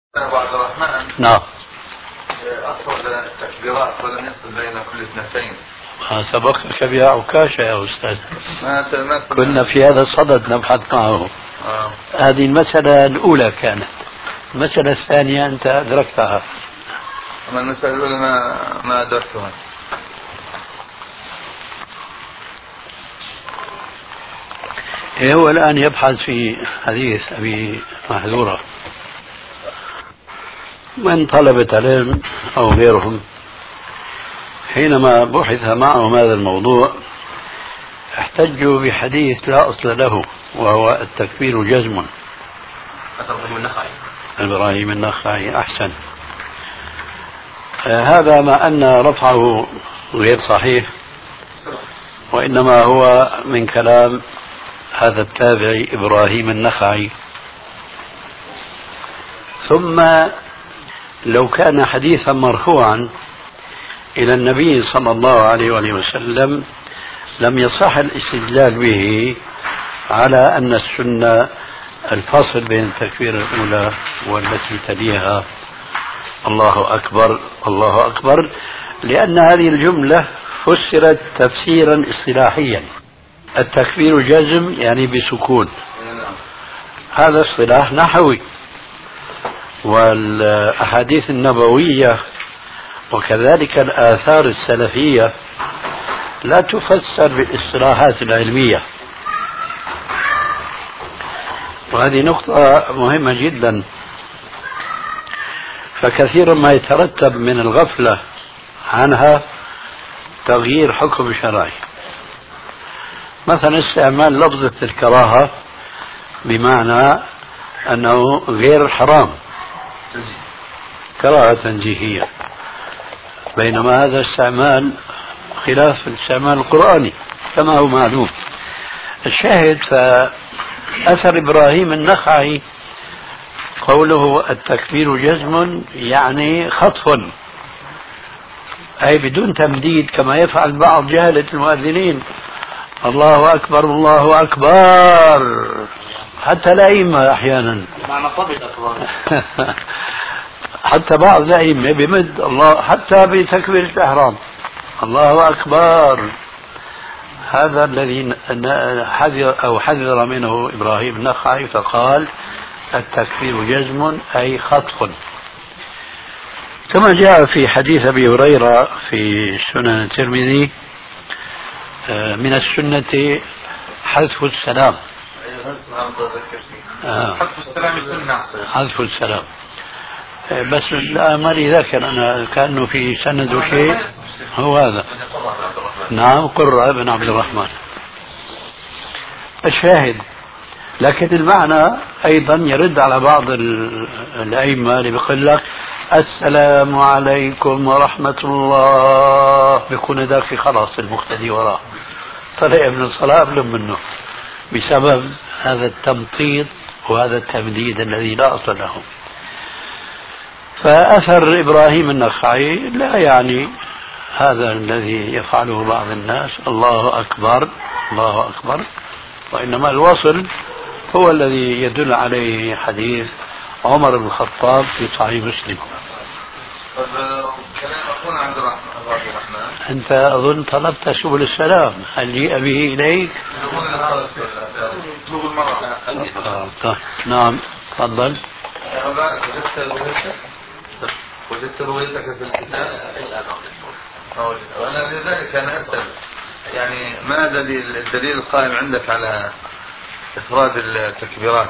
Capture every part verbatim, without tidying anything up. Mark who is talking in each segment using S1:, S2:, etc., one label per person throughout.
S1: أبو عبد الرحمن.
S2: نعم.
S1: أطول التكبيرات ولم يصل بين كل اثنتين.
S2: ما سبقك بها عكاشة يا أستاذ.
S1: ما ما
S2: كنا في هذا الصدد نبحث معه.
S1: آه.
S2: هذه المسألة الأولى كانت. المسألة الثانية أنت أدركتها.
S1: أما المسألة الأولى ما ما أدركتها.
S2: هو الآن يبحث في حديث أبي محذورة. من طلبة علم أو غيرهم حينما بحث معهم هذا الموضوع احتجوا بحديث لا أصل له، وهو التكفير جزم.
S1: إبراهيم النخعي.
S2: إبراهيم النخعي أحسن. آه هذا مع أن رفعه غير صحيح، وإنما هو من كلام هذا التابعي إبراهيم النخعي. ثم لو كان حديثا مرفوعا إلى النبي صلى الله عليه وآله وسلم لم يصح الاستدلال به على أن السنة الفصل بين التكبير الأولى والتي تليها الله أكبر الله أكبر، لأن هذه الجملة فسرت تفسيرا اصطلاحيا. التكبير جزم يعني بسكون، هذا اصطلاح نحوي. والأحاديث النبوية وكذلك الآثار السلفية لا تفسر بالاصطلاحات العلمية، وهذه نقطة مهمة جدا. فكثيرا ما يترتب من الغفلة عنها تغيير حكم شرعي. مثلا استعمال لفظة الكراهة بمعنى أنه غير حرام، كراهة تنزيهية، بينما هذا استعمال خلاف الاستعمال القرآني كما هو معلوم. الشاهد فأثر إبراهيم النخعي قوله التكبير جزم يعني خطف، أي بدون تمديد كما يفعل بعض جهلة المؤذنين، الله أكبر الله أكبر، حتى الأئمة أحيانا حتى بعض الأئمة بمد الله حتى بتكبير الإحرام الله أكبر. هذا الذي حذر أو حذر منه إبراهيم النخعي، فقال التكبير جزم أي خطف. كما جاء في حديث أبي هريرة في سنن الترمذي من السنة حذف السلام.
S1: حذف السلام سنة.
S2: حذف السلام بس لا مالي ذاكر أنا كأنه في سند شيء هو هذا. نعم قرة بن عبد الرحمن. الشاهد لكن المعنى أيضا يرد على بعض الأئمة اللي بيقول لك السلام عليكم ورحمة الله، بيكون ذاك خلاص المقتدي وراه طلع من الصلاة قبل منه بسبب هذا التمطيط وهذا التمديد الذي لا أصل له. فأثر إبراهيم النخعي لا يعني هذا الذي يفعله بعض الناس الله أكبر الله أكبر، وإنما الوصل هو الذي يدل عليه حديث عمر بن الخطاب في صحيح مسلم.
S1: كلام أخونا عبد الرحمن
S2: أنت أظن طلبت سبل السلام، هل جيء به إليك؟ آه. نعم تفضل.
S1: وجدت روايتك في الكتاب؟ وأنا لذلك أنا أسأل يعني ما دليل الدليل القائم عندك على إفراد التكبيرات؟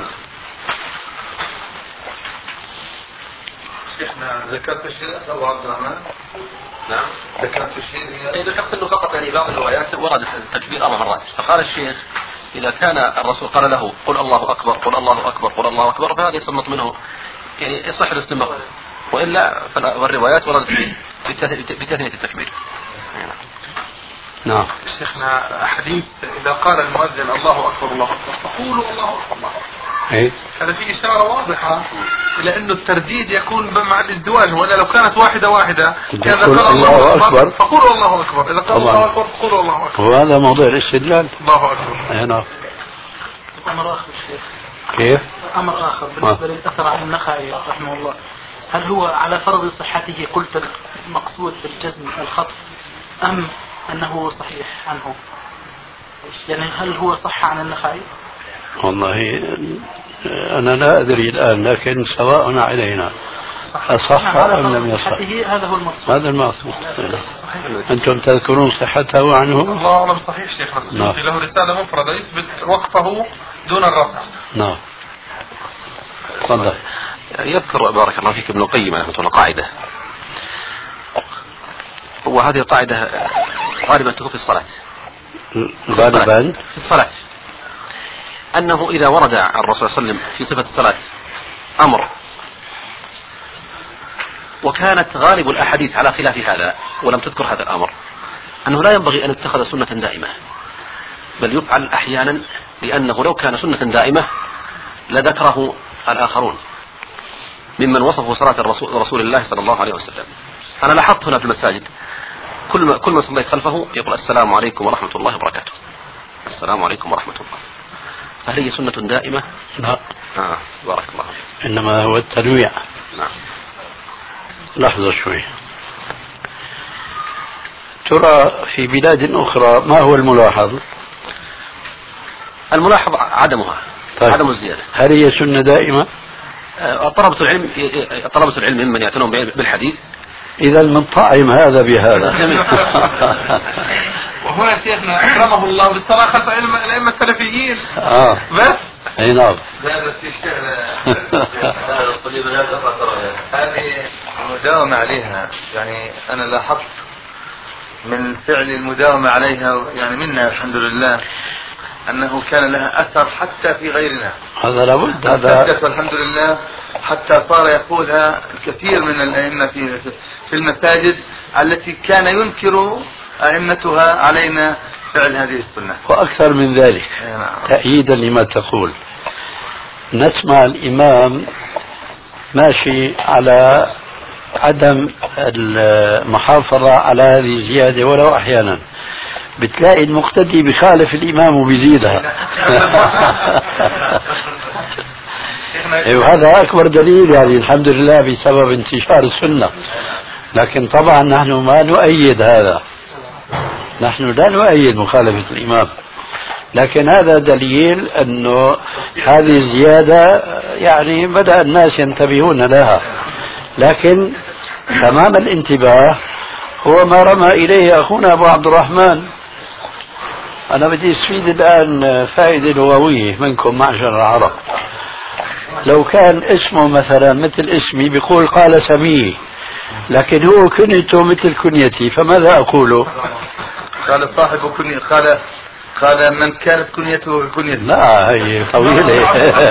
S1: شيخنا ذكرت شيء أبو عبد الرحمن؟
S3: نعم
S1: ذكرت شيء؟
S3: إيه ذكرت أنه فقط يعني بعض الروايات ورد التكبير أربع مرات، فقال الشيخ إذا كان الرسول قال له قل الله أكبر قل الله أكبر قل الله أكبر فهذا يصمت منه يعني يصح الاستمرار، وإلا فالروايات وردت بتثنية التكبير.
S2: نعم
S1: شيخنا حديث إذا قال المؤذن الله أكبر الله أكبر فقولوا الله أكبر الله أكبر،
S2: إيه؟
S1: هذا في إشارة واضحة إلى أنه الترديد يكون مع الازدواج، ولا لو كانت واحدة واحدة إذا قال الله أكبر فقولوا الله أكبر، إذا قال الله أكبر فقولوا الله أكبر،
S2: وهذا موضوع الاستدلال.
S1: الله أكبر.
S2: نعم. كيف؟
S4: أمر آخر بالنسبة للأثر عن النخعي رحمه الله، هل هو على فرض صحته قلت المقصود بالجزم الخطف أم أنه صحيح عنه؟ يعني هل هو صح عن النخعي؟
S2: والله أنا لا أدري الآن، لكن سواء علينا أصح أم لم يصح.
S4: هذا هو المقصود.
S2: هذا المقصود. أنتم تذكرون صحته عنه؟
S1: الله أعلم صحيح شيخ السيوطي له رسالة مفردة يثبت وقفه دون الرفع.
S2: نعم. تفضل.
S3: يذكر بارك الله فيك ابن القيم رحمه الله قاعدة، وهذه القاعدة غالبا تكون في الصلاة.
S2: غالبا
S3: في الصلاة أنه إذا ورد عن الرسول صلى الله عليه وسلم في صفة الصلاة أمر وكانت غالب الأحاديث على خلاف هذا ولم تذكر هذا الأمر، أنه لا ينبغي أن يتخذ سنة دائمة، بل يفعل أحيانا، لأنه لو كان سنة دائمة لذكره الآخرون ممن وصفوا صلاة الرسول رسول الله صلى الله عليه وسلم. أنا لاحظت هنا في المساجد كل ما كل ما صليت خلفه يقول السلام عليكم ورحمة الله وبركاته، السلام عليكم ورحمة الله. فهل هي سنة دائمة؟
S2: لا.
S3: آه. بارك الله فيك.
S2: إنما هو التنويع.
S3: نعم.
S2: لحظة شوي. ترى في بلاد أخرى ما هو الملاحظ؟
S3: الملاحظ عدمها. طيب. عدم الزيادة.
S2: هل هي سنة دائمة؟
S3: طلبة العلم طلبة العلم ممن يعتنون بالحديث.
S2: إذا من طعم هذا بهذا.
S1: وهنا شيخنا أكرمه الله بالصلاة خلف الأئمة السلفيين.
S2: آه.
S1: بس.
S2: أي نعم.
S5: هذه المداومة عليها، يعني أنا لاحظت من فعل المداومة عليها يعني منا الحمد لله أنه كان لها أثر حتى في غيرنا.
S2: هذا لابد. هذا
S5: الحمد لله حتى صار يقولها الكثير من الأئمة في في المساجد التي كان ينكر أئمتها علينا فعل هذه السنة.
S2: وأكثر من ذلك تأييدا لما تقول، نسمع الإمام ماشي على عدم المحافظة على هذه الزيادة ولو أحيانا، بتلاقي المقتدي بخالف الإمام وبيزيدها. وهذا أكبر دليل يعني الحمد لله بسبب انتشار السنة. لكن طبعا نحن ما نؤيد هذا، نحن لا نؤيد مخالفة الإمام، لكن هذا دليل أنه هذه الزيادة يعني بدأ الناس ينتبهون لها. لكن تمام الانتباه هو ما رمى إليه أخونا أبو عبد الرحمن. أنا بدي أستفيد الآن فائدة لغوية منكم معشر العرب. لو كان اسمه مثلا مثل اسمي بيقول قال سميه، لكن هو كنيته مثل كنيتي، فماذا أقول؟
S5: قال صاحب كنية، قال قال من كانت كنيته كنيته.
S2: لا هي طويلة.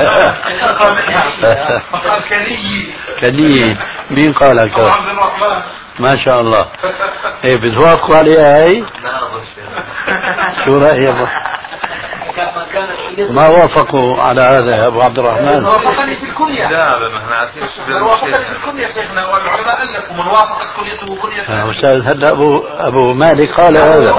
S1: قال كني.
S2: كني مين قال كذا؟ ما شاء الله. ايه بتوافقوا عليها هاي؟ شو رأيك؟ ما وافقوا على هذا يا ابو عبد الرحمن؟
S1: وافقني في الكنية.
S5: لا ما احنا عارفين شو
S1: وافقني في الكنية شيخنا، والعلماء ألفوا من وافقت كنيته وكنيته.
S2: استاذ هلا ابو ابو مالك قال هذا.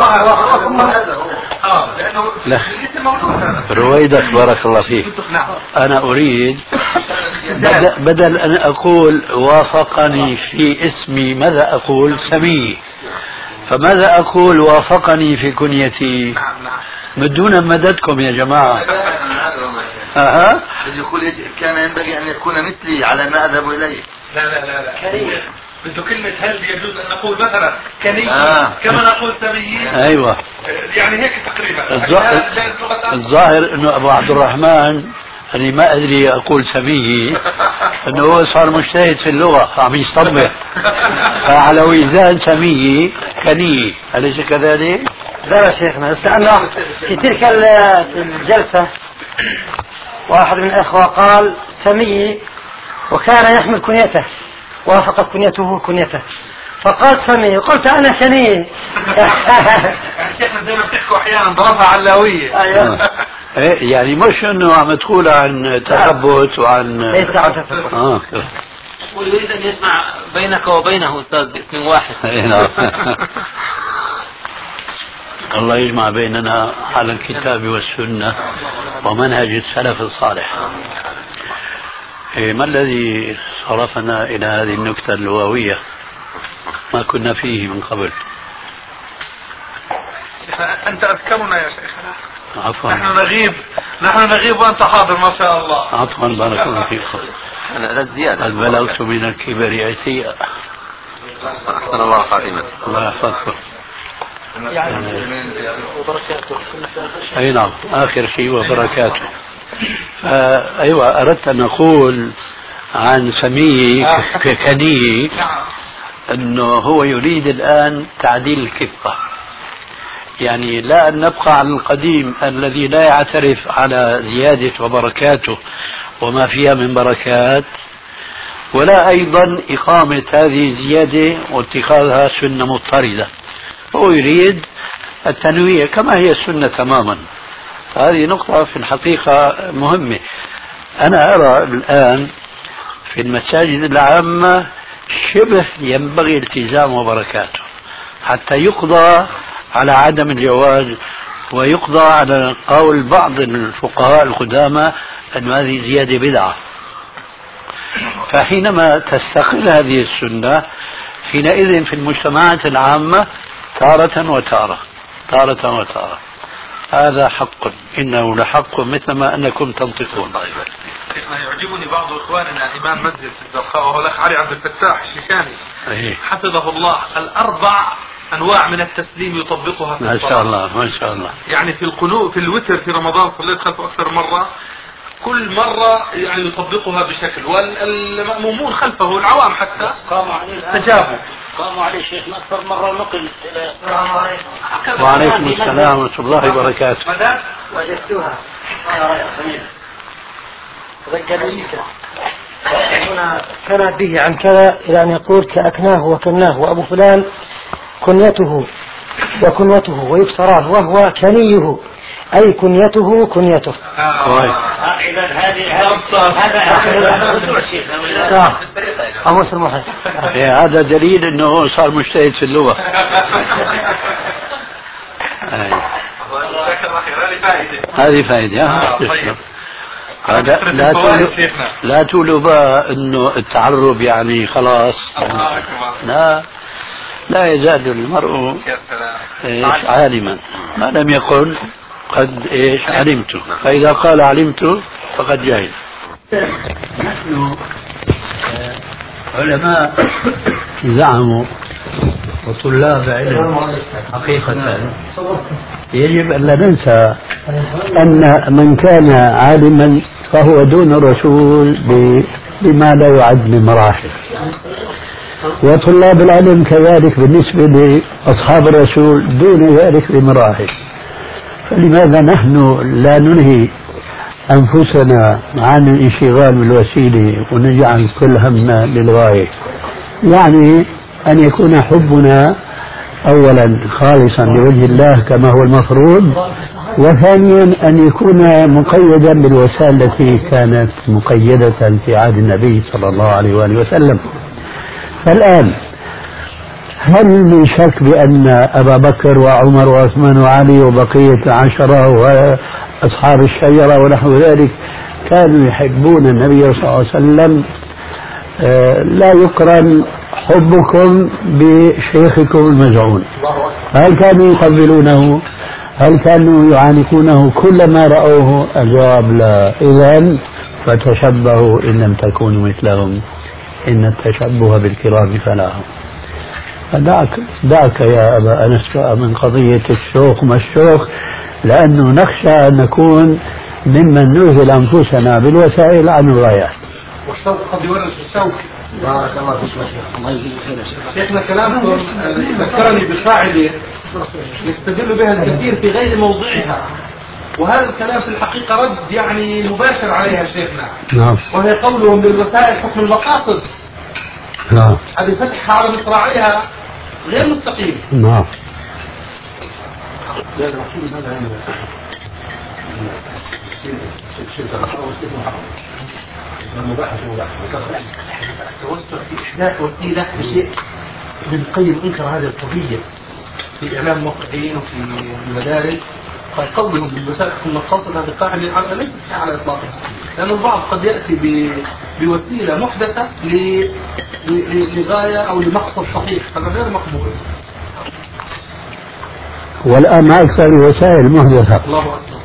S1: اه لانه
S2: رويدك بارك الله فيك. انا اريد بدل ان اقول وافقني في اسمي ماذا اقول؟ سمي. فماذا اقول وافقني في كنيتي؟ مدونا مددكم يا جماعة.
S5: أها. يقول كان ينبغي أن يكون مثلي على ما أذهب إليه.
S1: لا لا لا لا. كنية. بده كلمة هل يجوز أن نقول مثلا كنية آه. كما نقول سمية.
S2: أيوة.
S1: يعني هيك تقريبا.
S2: الظاهر, الظاهر إنه أبو عبد الرحمن أنا ما أدري أقول سميه، إنه هو صار مجتهد في اللغة عم يصطبح، فعلى وزان سميه كنية، أليس كذلك؟
S6: لا يا شيخنا، بس لأنه في تلك الجلسة واحد من الأخوة قال سمي وكان يحمل كنيته، وافقت كنيته كنيته، فقال سمي، قلت أنا كني.
S1: شيخنا زي ما بتحكوا أحيانا ضربها علاوية.
S6: أيوه.
S2: يعني مش انه عم تقول عن تثبت وعن
S6: ليس عن تثبت.
S2: اه
S3: ويريد ان يسمع بينك وبينه استاذ باسم واحد.
S2: الله يجمع بيننا على الكتاب والسنة ومنهج السلف الصالح. ما الذي صرفنا إلى هذه النكتة اللغوية ما كنا فيه من قبل؟
S1: أنت أذكرنا يا شيخنا.
S2: عفوا.
S1: نحن نغيب نحن نغيب وأنت حاضر ما شاء الله.
S2: عفوا بارك الله فيكم.
S3: هذا الزيادة.
S2: قد بلغت من الكبر عتيا.
S3: أحسن الله خاتمة.
S2: الله يحفظكم.
S4: يعني وبركاته.
S2: أي نعم آخر شيء وبركاته. أيوة أردت أن أقول عن سمي كني أنه هو يريد الآن تعديل الكفة، يعني لا أن نبقى على القديم الذي لا يعترف على زيادة وبركاته وما فيها من بركات، ولا أيضا إقامة هذه الزيادة واتخاذها سنة مضطردة. هو يريد التنويع كما هي السنة تماما. هذه نقطة في الحقيقة مهمة. أنا أرى الآن في المساجد العامة شبه ينبغي التزام وبركاته حتى يقضى على عدم الجواز، ويقضى على قول بعض الفقهاء القدامى أن هذه زيادة بدعة. فحينما تستقل هذه السنة حينئذ في المجتمعات العامة تارة وتارة تارة وتارة. هذا حق، إنه لحق مثل ما أنكم تنطقون.
S1: يعجبني بعض إخواننا إمام مسجد الزرقاء وهو الأخ علي عبد الفتاح الشيشاني حفظه الله، الأربع أنواع من التسليم يطبقها في
S2: ما شاء الله ما شاء الله.
S1: يعني في القنوت في الوتر في رمضان صليت خلفه أكثر مرة، كل مرة يعني يطبقها بشكل، والمأمومون خلفه العوام حتى استجابوا.
S4: قاموا عليه شيخنا أكثر مرة نقل.
S2: وعليكم السلام ورحمة الله وبركاته.
S6: وجدتها ذكرني هنا كانت به عن كذا إلى أن يقول كأكناه وكناه وأبو فلان كنيته وكنيته ويكسراه وهو كنيه أي كنيته كنيته.
S4: إذا هذه
S2: هذا هذا دليل أنه صار مجتهد في اللغة. هذه فائدة. هذا لا تقولوا لا تقولوا بقى انه التعرب يعني خلاص. لا لا يزال المرء ايش عالما ما لم يقل قد ايش علمت، فاذا قال علمت فقد جهل. نحن علماء زعموا وطلاب علم حقيقة يجب أن لا ننسى أن من كان عالما فهو دون الرسول بما لا يعد من مراحل، وطلاب العلم كذلك بالنسبة لأصحاب الرسول دون ذلك بمراحل. فلماذا نحن لا ننهي أنفسنا عن الانشغال بالوسيلة ونجعل كل همنا للغاية؟ يعني أن يكون حبنا أولا خالصا لوجه الله كما هو المفروض، وثانيا أن يكون مقيدا بالوسائل التي كانت مقيدة في عهد النبي صلى الله عليه وآله وسلم. فالآن هل من شك بأن أبا بكر وعمر وعثمان وعلي وبقية عشرة وأصحاب الشجرة ونحو ذلك كانوا يحبون النبي صلى الله عليه وسلم؟ آه لا يقرن حبكم بشيخكم المزعون. هل كانوا يقبلونه؟ هل كانوا يعانقونه كلما رأوه؟ الجواب لا. إذن فتشبهوا إن لم تكونوا مثلهم إن التشبه بالكرام فلاح. فدعك دعك يا أبا أنس من قضية الشوق ما الشوق، لأنه نخشى أن نكون ممن نوزل أنفسنا بالوسائل عن الغايات.
S1: والشوق قد يورث الشوق.
S6: بارك الله فيك يا شيخ. الله يجزيك خير يا شيخ.
S1: شيخنا كلامكم ذكرني بقاعدة يستدل بها الكثير في غير موضعها، وهذا الكلام في الحقيقة رد يعني مباشر عليها شيخنا.
S2: نعم.
S1: وهي قولهم بالوسائل حكم المقاصد.
S2: نعم.
S1: هذه فتحها على مصراعيها غير مستقيم.
S2: نعم.
S6: التوسع في إحداث وسيلة بشيء ابن القيم أنكر هذه القضية
S1: في إعلام الموقعين وفي المدارس قولهم بالوسائل المخصصة هذه القاعدة على ليست على إطلاقها، لأن البعض قد يأتي بوسيلة محدثة لغاية أو لمقصد صحيح هذا غير مقبول.
S2: والآن ما أكثر الوسائل المحدثة.
S1: الله أكبر.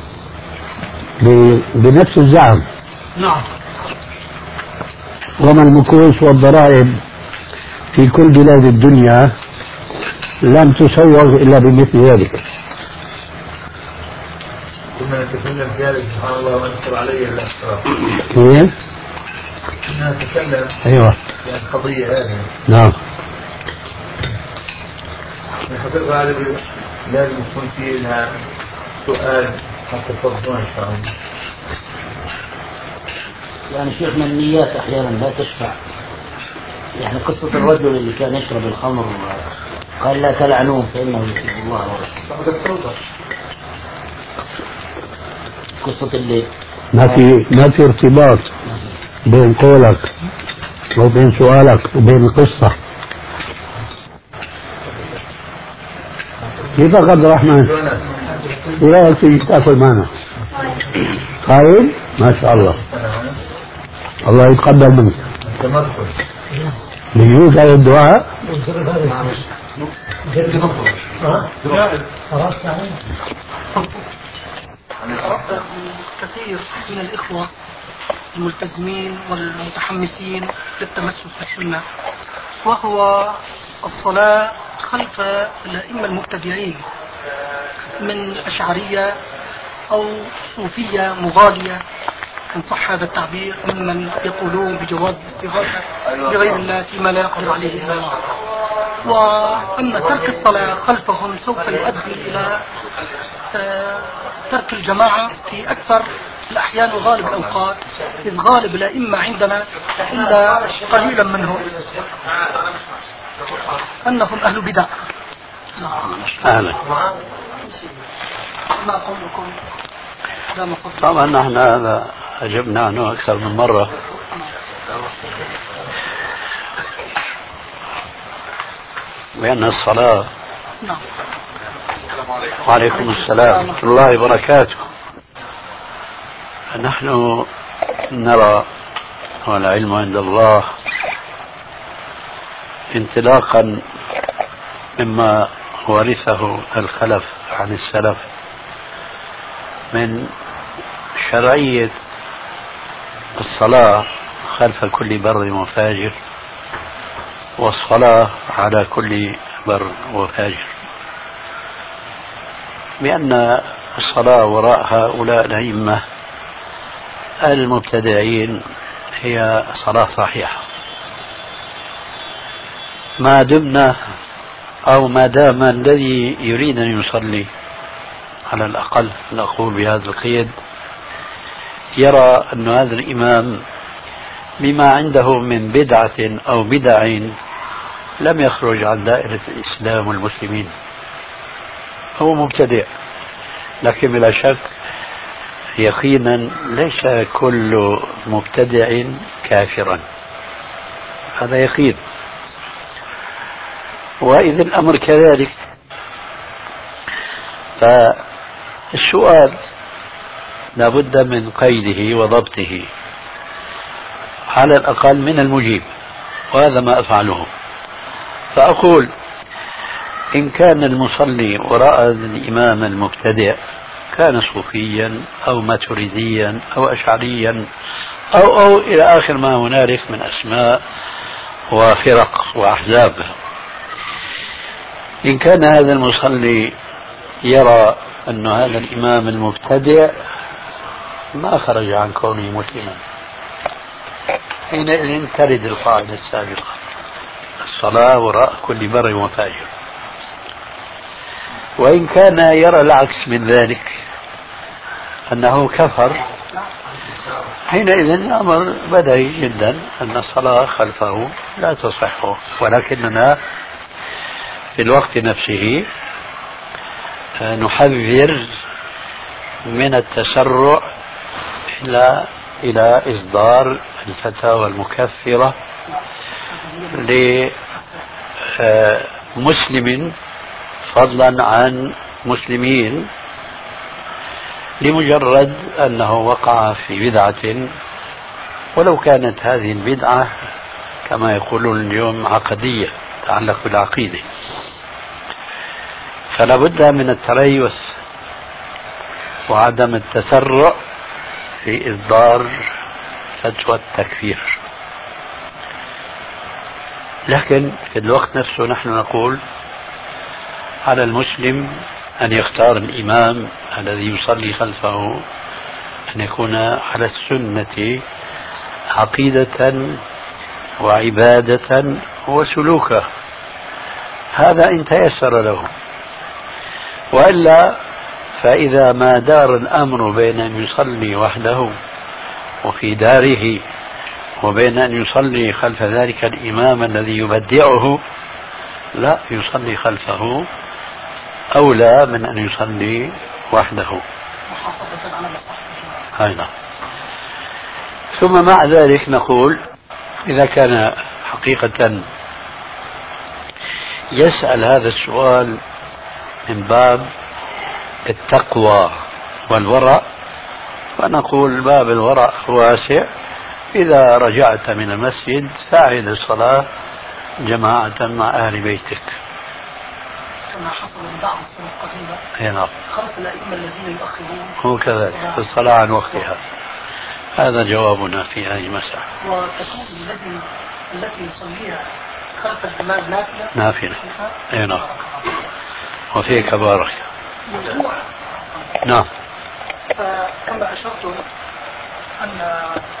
S2: بنفس الزعم.
S1: نعم.
S2: وما المكوس والضرائب في كل بلاد الدنيا لم تسوغ إلا بمثل ذلك.
S5: كنا نتكلم في هذا سبحان الله وأنكر علي الأسرار.
S2: كيف؟
S5: كنا نتكلم.
S2: أيوة.
S5: في القضية هذه.
S2: نعم.
S5: الحقيقة هذا لازم يكون فيه لها سؤال حتى تفضلون إن شاء الله.
S7: يعني شيخنا النيات أحيانا لا تشفع. يعني قصة الرجل اللي كان يشرب الخمر قال لا تلعنوه فإنه يحب الله ورسوله. قصة اللي
S2: ما في ما في ارتباط بين قولك وبين سؤالك وبين القصة. كيف عبد الرحمن؟ إيه رأيك تيجي تاكل معنا؟ قايل؟ ما شاء الله. الله يتقبل منك. بيجوز على الدعاء؟
S4: كثير من الإخوة الملتزمين والمتحمسين للتمسك بالسنة، وهو الصلاة خلف الأئمة المبتدعين من أشعرية أو صوفية مغالية إن صح هذا التعبير، ممن يقولون بجواز الاستغاثة بغير الله فيما لا يقدر عليه إلا الله. وأن ترك الصلاة خلفهم سوف يؤدي إلى ترك الجماعة في أكثر الأحيان وغالب الأوقات، إذ غالب الأئمة عندنا إلا قليلا منهم أنهم أهل بدع.
S2: أهلا.
S4: ما قولكم؟
S2: طبعا نحن هذا أجبنا عنه أكثر من مرة. بأن الصلاة.
S4: نعم.
S2: وعليكم السلام ورحمة الله وبركاته. نحن نرى والعلم عند الله انطلاقا مما ورثه الخلف عن السلف من شرعية الصلاة خلف كل بر وفاجر، والصلاة على كل بر وفاجر، بأن الصلاة وراء هؤلاء الأئمة المبتدعين هي صلاة صحيحة ما دمنا أو ما دام الذي يريد أن يصلي على الأقل نقول بهذا القيد يرى أن هذا الإمام بما عنده من بدعة أو بدع لم يخرج عن دائرة الإسلام والمسلمين، هو مبتدع، لكن بلا شك يقينا ليس كل مبتدع كافرا، هذا يقين. وإذا الأمر كذلك فالسؤال لابد من قيده وضبطه على الأقل من المجيب، وهذا ما أفعله. فأقول إن كان المصلي وراء الإمام المبتدع كان صوفيا أو ماتريديا أو أشعريا أو أو إلى آخر ما هنالك من أسماء وفرق وأحزاب، إن كان هذا المصلي يرى أن هذا الإمام المبتدع ما خرج عن كونه مسلما، حينئذ ترد القاعدة السابقة الصلاة وراء كل بر وفاجر. وإن كان يرى العكس من ذلك أنه كفر، حينئذ الأمر بديهي جدا أن الصلاة خلفه لا تصح، ولكننا في الوقت نفسه نحذر من التسرع إلى إلى إصدار الفتاوى المكفرة لمسلم فضلا عن مسلمين لمجرد أنه وقع في بدعة، ولو كانت هذه البدعة كما يقولون اليوم عقدية تتعلق بالعقيدة. فلا بد من التريث وعدم التسرع في إصدار فتوى التكفير. لكن في الوقت نفسه نحن نقول على المسلم أن يختار الإمام الذي يصلي خلفه أن يكون على السنة عقيدة وعبادة وسلوكا، هذا إن تيسر له. وإلا فإذا ما دار الأمر بين أن يصلي وحده وفي داره وبين أن يصلي خلف ذلك الإمام الذي يبدعه، لا، يصلي خلفه أولى من أن يصلي وحده. هينا. ثم مع ذلك نقول إذا كان حقيقة يسأل هذا السؤال من باب التقوى والورع، فنقول باب الورع واسع. إذا رجعت من المسجد فأعد الصلاة جماعة مع أهل بيتك
S4: كما حصل من بعض السنة القديمة.
S2: أي نعم.
S4: خلف الأئمة الذين يؤخرون
S2: هو كذلك في الصلاة عن وقتها. هذا جوابنا في هذه المسألة.
S4: وتكون الذي التي يصليها خلف الإمام نافلة.
S2: نافلة. أي نعم. وفيك بارك. نعم.
S4: فكما أشرت أن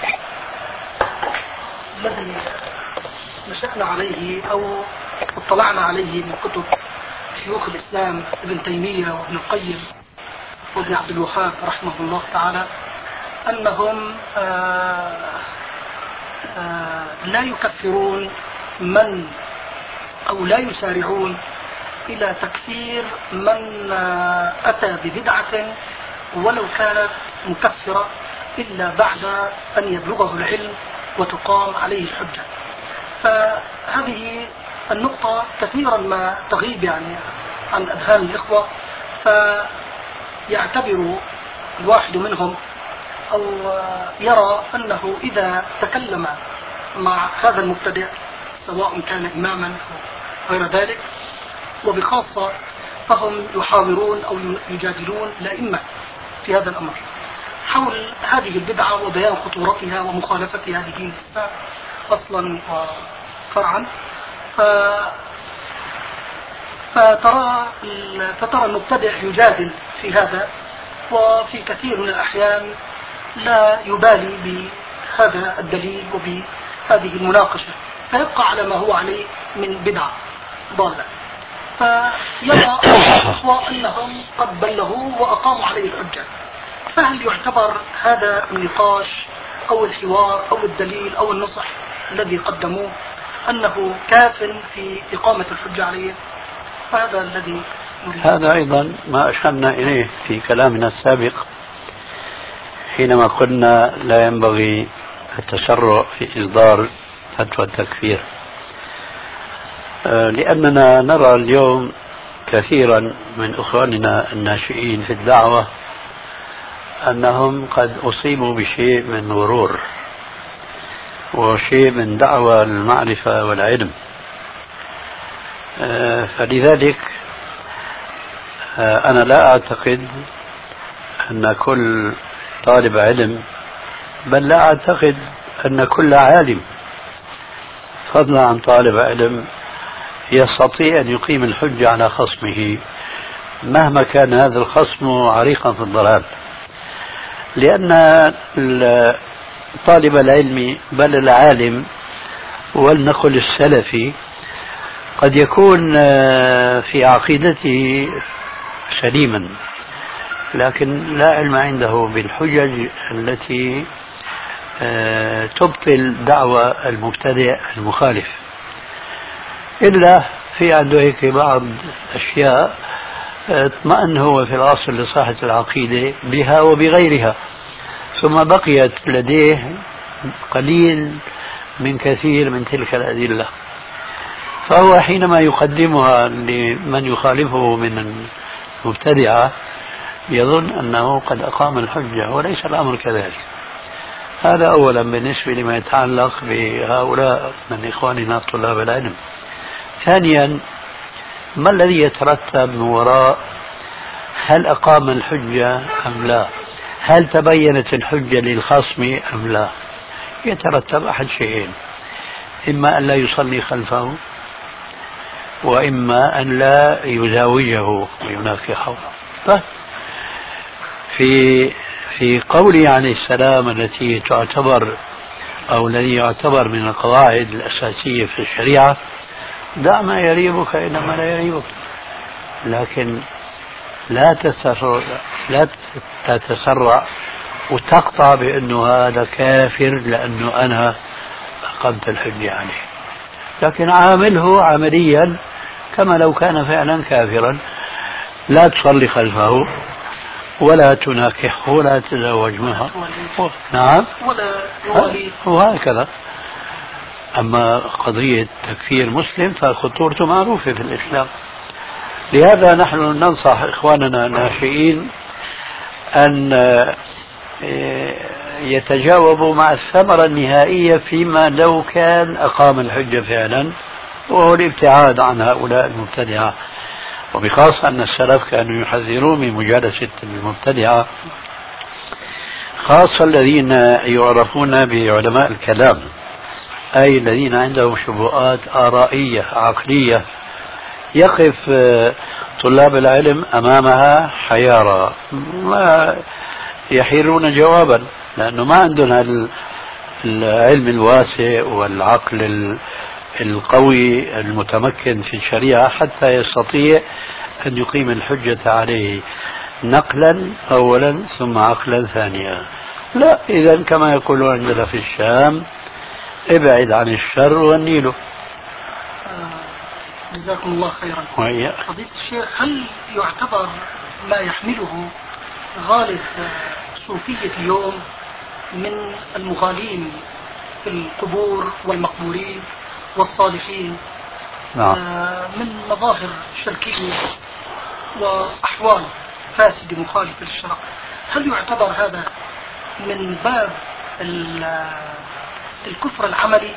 S4: الذي نشأنا عليه أو اطلعنا عليه من كتب شيوخ الإسلام ابن تيمية وابن القيم وابن عبد الوهاب رحمه الله تعالى أنهم آآ آآ لا يكفرون من أو لا يسارعون إلى تكفير من أتى ببدعة ولو كانت مكفرة إلا بعد أن يبلغه العلم وتقام عليه الحجة. فهذه النقطة كثيرا ما تغيب يعني عن أذهان الإخوة، فيعتبر الواحد منهم أو يرى أنه إذا تكلم مع هذا المبتدع سواء كان إماما أو غير ذلك، وبخاصة فهم يحاورون أو يجادلون الأئمة في هذا الأمر حول هذه البدعة وبيان خطورتها ومخالفتها لدين الإسلام أصلا وفرعا. ف... فترى فترى المبتدع يجادل في هذا، وفي كثير من الأحيان لا يبالي بهذا الدليل وبهذه المناقشة، فيبقى على ما هو عليه من بدعة ضالة. فيرى الأخوة أنهم قد بلغوا وأقاموا عليه الحجة. فهل يعتبر هذا النقاش أو الحوار أو الدليل أو النصح الذي قدموه أنه كاف في إقامة الحجة عليه؟ فهذا الذي نريد.
S2: هذا أيضا ما أشرنا إليه في كلامنا السابق حينما قلنا لا ينبغي التسرع في إصدار فتوى التكفير، لأننا نرى اليوم كثيرا من إخواننا الناشئين في الدعوة أنهم قد أصيبوا بشيء من غرور وشيء من دعوى المعرفة والعلم. فلذلك أنا لا أعتقد أن كل طالب علم، بل لا أعتقد أن كل عالم فضلا عن طالب علم يستطيع أن يقيم الحجة على خصمه مهما كان هذا الخصم عريقا في الضلال. لأن طالب العلم بل العالم ولنقل السلفي قد يكون في عقيدته سليما، لكن لا علم عنده بالحجج التي تبطل دعوى المبتدع المخالف، إلا في عنده هيك بعض أشياء اطمأن هو في الأصل لصحة العقيدة بها وبغيرها، ثم بقيت لديه قليل من كثير من تلك الأدلة. فهو حينما يقدمها لمن يخالفه من المبتدعة يظن أنه قد أقام الحجة، وليس الأمر كذلك. هذا أولا بالنسبة لما يتعلق بهؤلاء من إخواننا طلاب العلم. ثانيا، ما الذي يترتب من وراء هل أقام الحجة أم لا؟ هل تبينت الحجة للخصم أم لا؟ يترتب أحد شيئين: إما أن لا يصلي خلفه، وإما أن لا يزاوجه ويناكحه. في في قوله عليه السلام التي تعتبر أو الذي يعتبر من القواعد الأساسية في الشريعة: دع ما يريبك إنما لا يريبك، لكن لا تتسرع, لا تتسرع وتقطع بأنه هذا كافر لأنه أنا أقمت الحجة عليه، لكن عامله عمليا كما لو كان فعلا كافرا. لا تصلي خلفه ولا تناكحه ولا تتزوج منها. نعم،
S4: ولا يولي،
S2: وهكذا. أما قضية تكفير مسلم فخطورته معروفة في الإسلام. لهذا نحن ننصح إخواننا الناشئين أن يتجاوبوا مع الثمرة النهائية فيما لو كان أقام الحجة فعلا، وهو الابتعاد عن هؤلاء المبتدعة، وبخاصة أن السلف كانوا يحذرون من مجالسة المبتدعة، خاصة الذين يعرفون بعلماء الكلام، أي الذين عندهم شبهات آرائية عقلية يقف طلاب العلم أمامها حيارى، ما يحيرون جوابا، لأنه ما عندنا العلم الواسع والعقل القوي المتمكن في الشريعة حتى يستطيع أن يقيم الحجة عليه نقلا أولا ثم عقلا ثانيا. لا، إذا كما يقولون عندنا في الشام: ابعد عن الشر والنيل.
S4: جزاكم الله خيرا. فضيلة الشيخ، هل يعتبر ما يحمله غالب صوفية اليوم من المغالين في القبور والمقبورين والصالحين
S2: نعم.
S4: من مظاهر شركية وأحوال فاسدة مخالفة للشرع، هل يعتبر هذا من باب الكفر العملي؟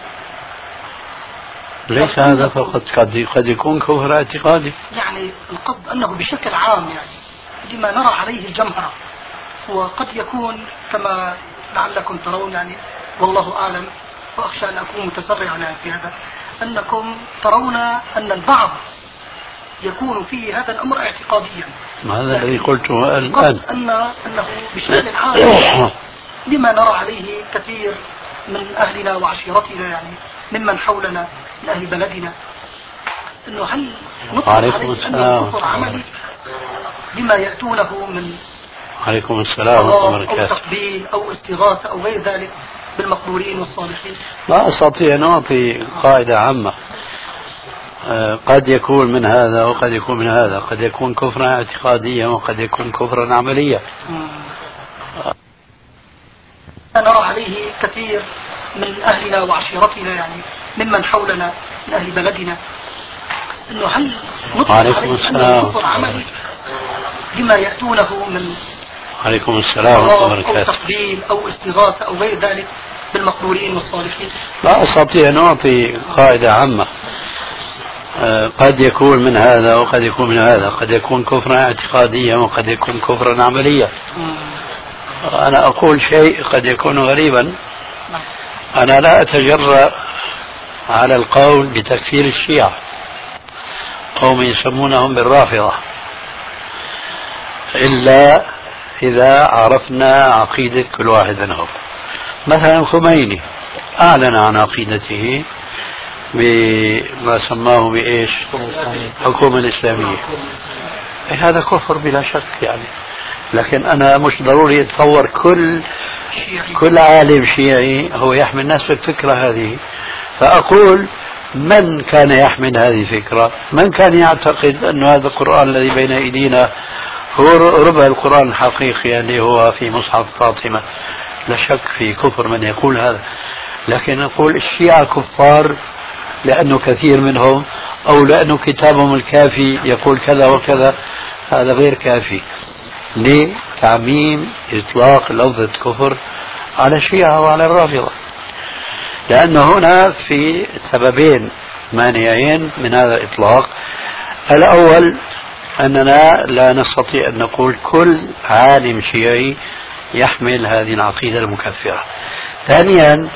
S2: ليس هذا فقط، قد قد يكون كفر اعتقادي.
S4: يعني القصد أنه بشكل عام، يعني لما نرى عليه الجمهرة، وقد يكون كما لعلكم ترون، يعني والله أعلم وأخشى أن أكون متسرعا في هذا، أنكم ترون أن البعض يكون فيه هذا الأمر اعتقاديا.
S2: هذا الذي قلته الآن،
S4: أن أنه بشكل عام لما نرى عليه كثير من أهلنا وعشيرتنا، يعني ممن حولنا من أهل بلدنا، أنه هل نطلق عليه أنه كفر عملي لما يأتونه من
S2: عليكم السلام ورحمة الله وبركاته
S4: أو تقبيل أو استغاثة أو غير ذلك بالمقبورين والصالحين؟
S2: لا أستطيع أن أعطي قاعدة عامة، قد يكون من هذا وقد يكون من هذا، قد يكون كفرا اعتقاديا وقد يكون كفرا عمليا.
S4: نرى عليه كثير من أهلنا وعشيرتنا، يعني ممن حولنا من أهل بلدنا، أنه هل نطلق عليه أنه كفر عملي لما يأتونه من
S2: عليكم السلام ورحمة الله وبركاته
S4: أو تقبيل أو استغاثة أو غير ذلك بالمقبورين والصالحين؟
S2: لا أستطيع أن أعطي قاعدة عامة، قد يكون من هذا وقد يكون من هذا، قد يكون كفرا اعتقاديا وقد يكون كفرا عمليا. أنا أقول شيء قد يكون غريبا، أنا لا أتجرأ على القول بتكفير الشيعة، قوم يسمونهم بالرافضة، إلا إذا عرفنا عقيدة كل واحد منهم. مثلا خميني أعلن عن عقيدته بما سماه بإيش؟ الحكومة الإسلامية. هذا كفر بلا شك يعني، لكن أنا مش ضروري أتصور كل كل عالم شيعي هو يحمل نفس الفكرة هذه. فأقول من كان يحمل هذه الفكرة، من كان يعتقد أن هذا القرآن الذي بين أيدينا هو ربع القرآن الحقيقي اللي هو في مصحف فاطمة، لا شك في كفر من يقول هذا. لكن نقول الشيعة كفار لأنه كثير منهم أو لأنه كتابهم الكافي يقول كذا وكذا، هذا غير كافي لتعميم إطلاق لفظة كفر على الشيعة وعلى الرافضة، لأن هنا في سببين مانعين من هذا الإطلاق. الأول أننا لا نستطيع أن نقول كل عالم شيعي يحمل هذه العقيدة المكفرة. ثانيا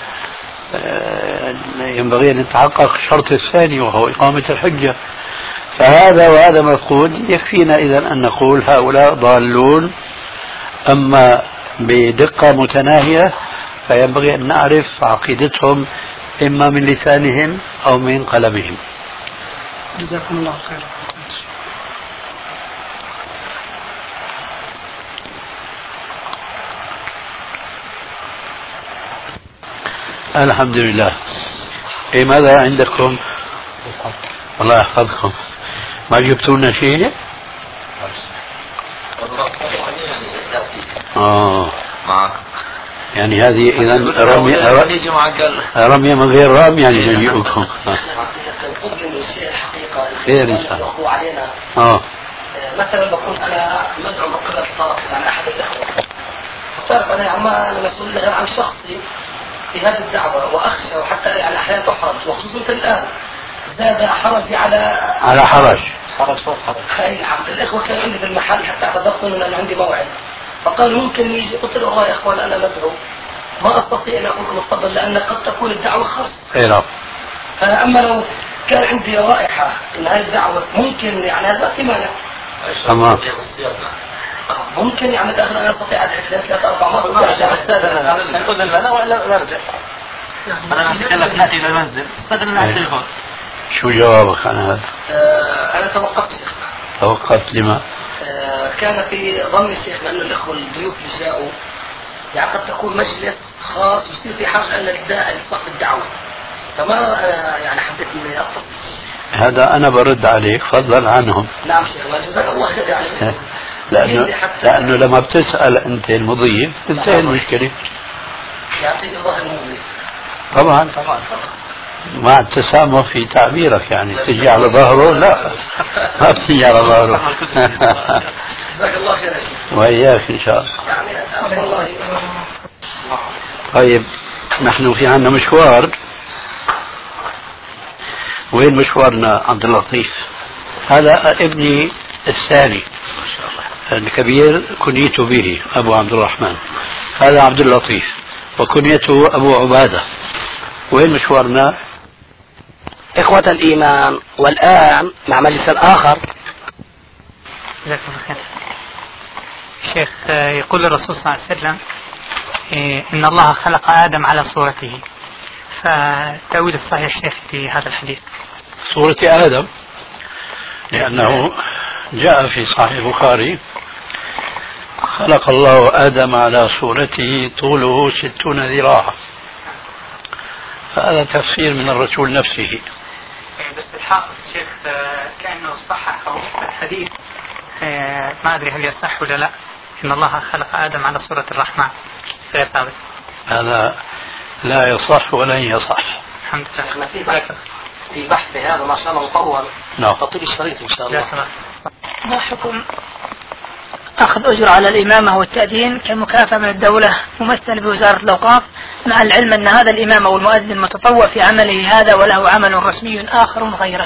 S2: ينبغي أن يتحقق الشرط الثاني وهو إقامة الحجة، فهذا وهذا مفقود. يكفينا إذن أن نقول هؤلاء ضالون، أما بدقة متناهية فينبغي أن نعرف عقيدتهم إما من لسانهم أو من قلمهم.
S6: جزاكم الله خير.
S2: الحمد لله. إيه ماذا عندكم؟ الله يحفظكم. ما جبتوا لنا شيء؟ آه. يعني هذه إذا رمية رمية من غير رام يعني نجيبكم. خير إن شاء الله. آه.
S8: مثلا بكون أنا مدعو من قبل الطرف يعني أحد الإخوة، افترض أنا يعني أنا مسؤول عن شخصي في هذه الدعوة وأخشى وحتى يعني أحيانا أحرج، وخصوصا الآن زاد حرجي على
S2: على حرج
S8: حرج فوق حرج. خير الحمد. الإخوة كانوا عندي في المحل حتى اعتذرت أن أنا عندي موعد، فقالوا ممكن يجي. قلت له والله يا إخوان أنا مدعو ما أستطيع أن أقول مستقبل لأن قد تكون الدعوة خاصة.
S2: إيه نعم.
S8: فأما لو كان عندي رائحة أن هذه الدعوة ممكن يعني هذا في مانع.
S2: تمام.
S8: ممكن يعني الأخر أنا أستطيع أدعي ثلاثة أربع مرات وأرجع أستاذن نقول لنا ولا نرجع. أنا أتكلم نأتي إلى المنزل استاذن على التليفون.
S2: شو جوابك عن هذا؟
S8: آه أنا توقفت شيخنا.
S2: توقفت لما؟
S8: آه كان في ظني شيخنا أن الإخوة الضيوف اللي جاءوا يعني قد تكون مجلس خاص يصير في حاجة أن الداعي لصاحب الدعوة، فما آه يعني حبيت إني أتصل.
S2: هذا أنا برد عليك فضلا عنهم.
S8: نعم شيخنا جزاك الله خير يعني.
S2: لأنه, لأنه لما بتسأل أنت المضيف تنتهي المشكلة.
S8: يعني ظهر المضيف.
S2: طبعا طبعا مع التسامح في تعبيرك، يعني تجي على ظهره لا ما بتجي على ظهره.
S8: جزاك الله خير يا شيخ.
S2: وإياك إن شاء الله.
S8: يعني الله.
S2: طيب نحن في عنا مشوار. وين مشوارنا عبد اللطيف؟ هذا ابني الثاني الكبير كنيت به أبو عبد الرحمن، هذا عبد اللطيف وكنيته أبو عبادة. وين مشوارنا؟
S8: إخوة الإيمان، والآن مع مجلس آخر.
S4: جزاكم الله خير. شيخ يقول الرسول صلى الله عليه وسلم إن الله خلق آدم على صورته، فالتأويل الصحيح شيخ في هذا الحديث؟
S2: صورة آدم لأنه جاء في صحيح البخاري خلق الله آدم على صورته طوله ستون ذراعا، هذا تفسير من الرسول نفسه.
S4: بس الحافظ شيخ كأنه صحح الحديث، ما أدري هل يصح ولا لا، إن الله خلق آدم على صورة الرحمن غير ثابت.
S2: هذا لا يصح ولن يصح.
S4: الحمد لله.
S8: في بحث في بحث هذا ما شاء الله مطول.
S2: نعم.
S8: تطيب الشريط إن شاء الله.
S6: ما حكم أخذ أجر على الإمامة والتأذين كمكافأة من الدولة ممثل بوزارة الأوقاف، مع العلم أن هذا الإمام أو المؤذن متطوع في عمله هذا وله عمل رسمي آخر غيره؟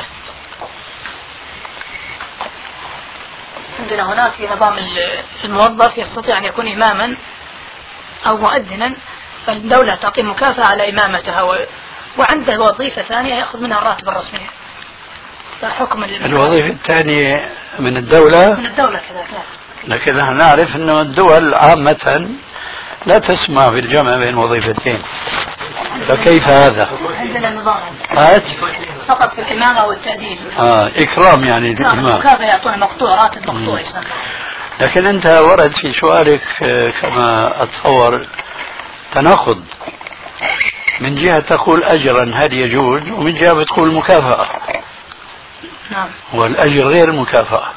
S6: عندنا هناك في نظام الموظف يستطيع أن يكون إماما أو مؤذنا، فالدولة تعطيه مكافأة على إمامتها و... وعنده وظيفة ثانية يأخذ منها الراتب الرسمي. فحكم
S2: الوظيفة الثانية من الدولة
S6: من الدولة كذا.
S2: لكن نحن نعرف أن الدول عامة لا تسمع في الجمع بين وظيفتين، فكيف هذا؟
S6: عندنا نظام فقط في الإمامة والتأديب.
S2: آه إكرام يعني
S6: الإمام. مكافأة يعطونه مقطوع، راتب مقطوع يسمى.
S2: لكن أنت ورد في سؤالك كما أتصور تناقض، من جهة تقول أجرا هل يجوز، ومن جهة بتقول مكافأة.
S6: نعم.
S2: والأجر غير المكافأة.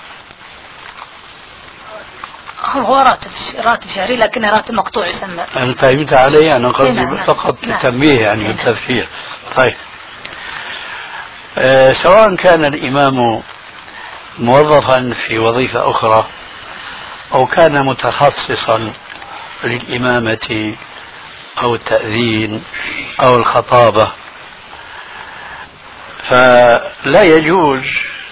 S6: هو راتب راتب شهري لكنه راتب مقطوع يسمى.
S2: أنا فهمت علي، أنا قصدي
S6: نعم.
S2: فقط
S6: نعم.
S2: تنبيه يعني بالتفسير. طيب أه سواء كان الإمام موظفا في وظيفة أخرى أو كان متخصصا للإمامة أو التأذين أو الخطابة، فلا يجوز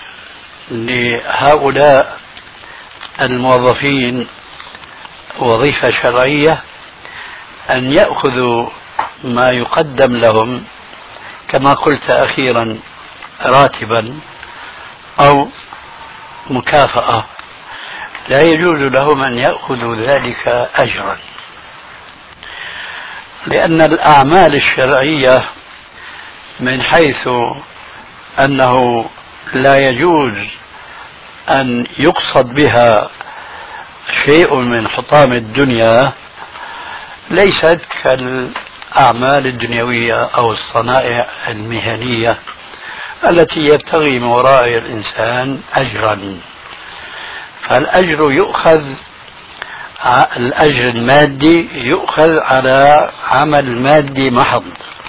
S2: لهؤلاء الموظفين وظيفة شرعية أن يأخذوا ما يقدم لهم كما قلت أخيرا راتبا أو مكافأة، لا يجوز لهم أن يأخذوا ذلك أجرا، لأن الأعمال الشرعية من حيث أنه لا يجوز أن يقصد بها شيء من حطام الدنيا ليست كالأعمال الدنيوية أو الصنائع المهنية التي يبتغي من وراء الإنسان أجرا، فالأجر يؤخذ الأجر المادي يؤخذ على عمل مادي محض،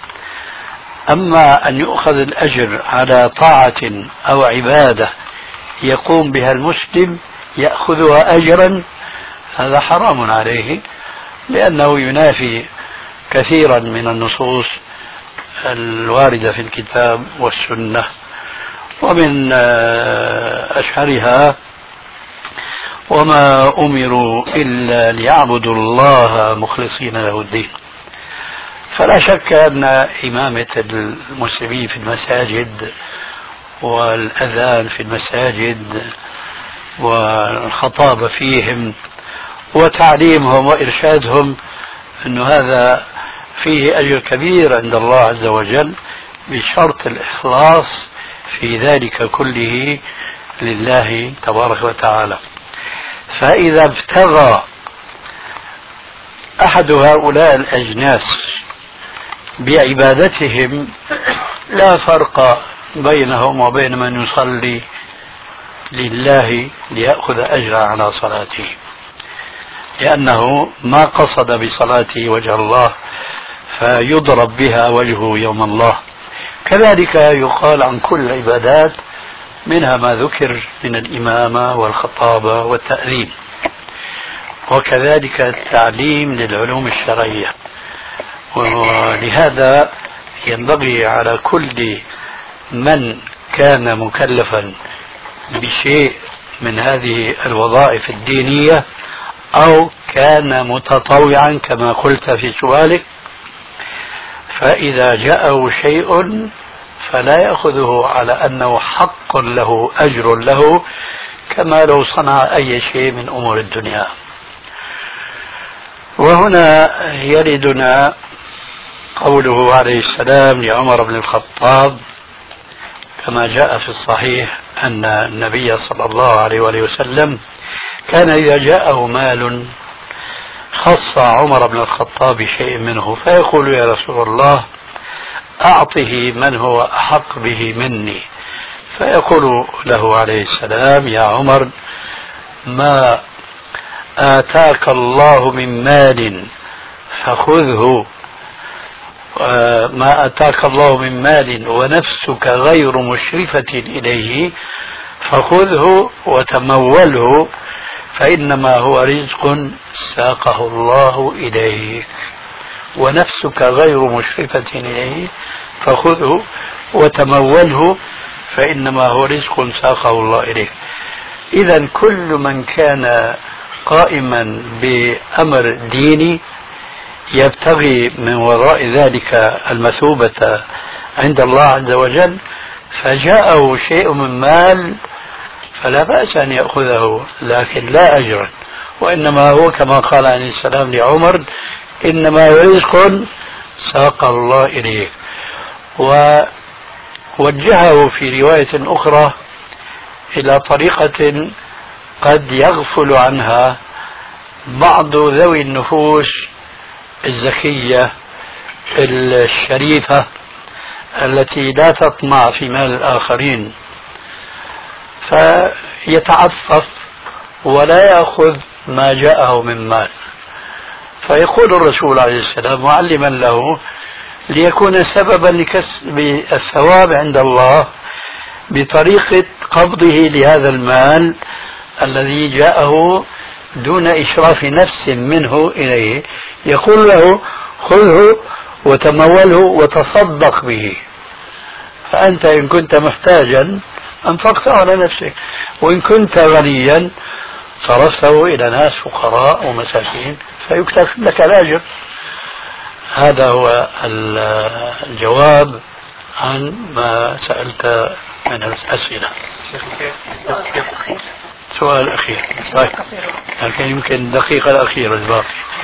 S2: أما أن يؤخذ الأجر على طاعة أو عبادة يقوم بها المسلم يأخذها أجرا هذا حرام عليه، لأنه ينافي كثيرا من النصوص الواردة في الكتاب والسنة، ومن أشهرها وما أمروا إلا ليعبدوا الله مخلصين له الدين. فلا شك أن إمامة المسلمين في المساجد والأذان في المساجد والخطابة فيهم وتعليمهم وإرشادهم أن هذا فيه أجر كبير عند الله عز وجل، بشرط الإخلاص في ذلك كله لله تبارك وتعالى. فإذا ابتغى أحد هؤلاء الأجناس بعبادتهم لا فرق بينهم وبين من يصلي لله ليأخذ أجرا على صلاته، لأنه ما قصد بصلاته وجه الله فيضرب بها وجهه يوم الله. كذلك يقال عن كل العبادات منها ما ذكر من الإمامة والخطابة والتأذين، وكذلك التعليم للعلوم الشرعية. ولهذا ينبغي على كل من كان مكلفا بشيء من هذه الوظائف الدينية أو كان متطوعا كما قلت في سؤالك، فإذا جاءه شيء فلا يأخذه على أنه حق له أجر له كما لو صنع أي شيء من أمور الدنيا. وهنا يردنا قوله عليه السلام لعمر بن الخطاب كما جاء في الصحيح أن النبي صلى الله عليه وآله وسلم كان إذا جاءه مال خص عمر بن الخطاب بشيء منه فيقول يا رسول الله أعطه من هو أحق به مني، فيقول له عليه السلام يا عمر ما آتاك الله من مال فخذه، ما آتاك الله من مال ونفسك غير مشرفة إليه فخذه وتموله فإنما هو رزق ساقه الله إليك، ونفسك غير مشرفة إليه فخذه وتموله فإنما هو رزق ساقه الله إليك. إذا كل من كان قائما بأمر ديني يبتغي من وراء ذلك المثوبة عند الله عز وجل فجاءه شيء من مال فلا بأس أن يأخذه، لكن لا أجرا، وإنما هو كما قال عليه السلام لعمر إنما رزق ساق الله إليك. ووجهه في رواية أخرى إلى طريقة قد يغفل عنها بعض ذوي النفوس الزكية الشريفة التي لا تطمع في مال الآخرين، فيتعفف ولا يأخذ ما جاءه من مال. فيقول الرسول عليه السلام معلما له ليكون سببا لكسب الثواب عند الله بطريقة قبضه لهذا المال الذي جاءه دون إشراف نفس منه إليه، يقول له خذه وتموله وتصدق به، فأنت إن كنت محتاجا أنفقته على نفسك، وإن كنت غنيا صرفته إلى ناس فقراء ومساكين فيكتب لك الأجر. هذا هو الجواب عن ما سألت من الأسئلة. سؤال أخير طيب، لكن يمكن الدقيقة الأخيرة الباقي.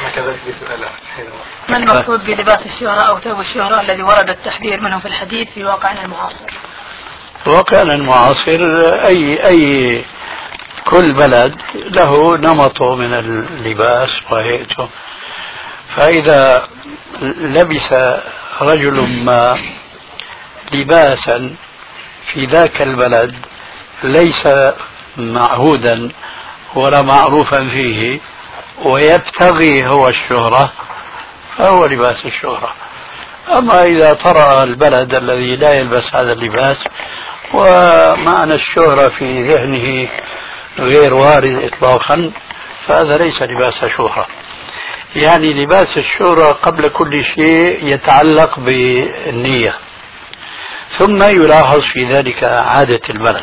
S9: ما المقصود بلباس الشهرة أو ثوب الشهرة الذي ورد التحذير منه في الحديث في واقعنا المعاصر؟
S2: واقعنا المعاصر أي أي كل بلد له نمطه من اللباس وهيئته، فإذا لبس رجل ما لباسا في ذاك البلد ليس معهودا ولا معروفا فيه ويبتغي هو الشهرة فهو لباس الشهرة. أما إذا طرأ البلد الذي لا يلبس هذا اللباس ومعنى الشهرة في ذهنه غير وارد إطلاقا فهذا ليس لباس شهرة. يعني لباس الشهرة قبل كل شيء يتعلق بالنية، ثم يلاحظ في ذلك عادة البلد.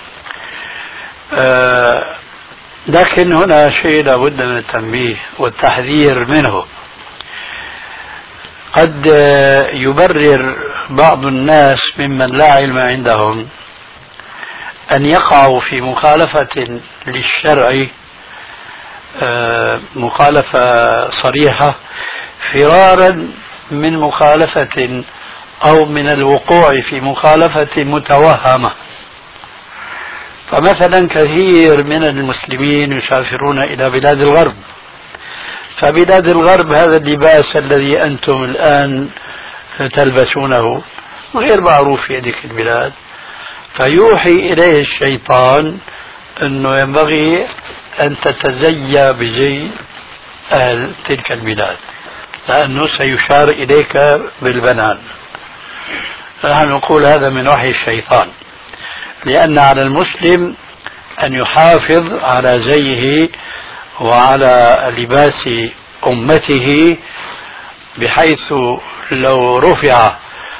S2: آه لكن هنا شيء لابد من التنبيه والتحذير منه. قد يبرر بعض الناس ممن لا علم عندهم أن يقعوا في مخالفة للشرع، آه مخالفة صريحة، فرارا من مخالفة أو من الوقوع في مخالفة متوهمة. فمثلا كثير من المسلمين يسافرون إلى بلاد الغرب، فبلاد الغرب هذا اللباس الذي أنتم الآن تلبسونه غير معروف في هذه البلاد، فيوحي إليه الشيطان أنه ينبغي أن تتزيى بزي أهل تلك البلاد لأنه سيشار إليك بالبنان. نحن نقول هذا من وحي الشيطان، لأن على المسلم أن يحافظ على زيه وعلى لباس أمته، بحيث لو رفع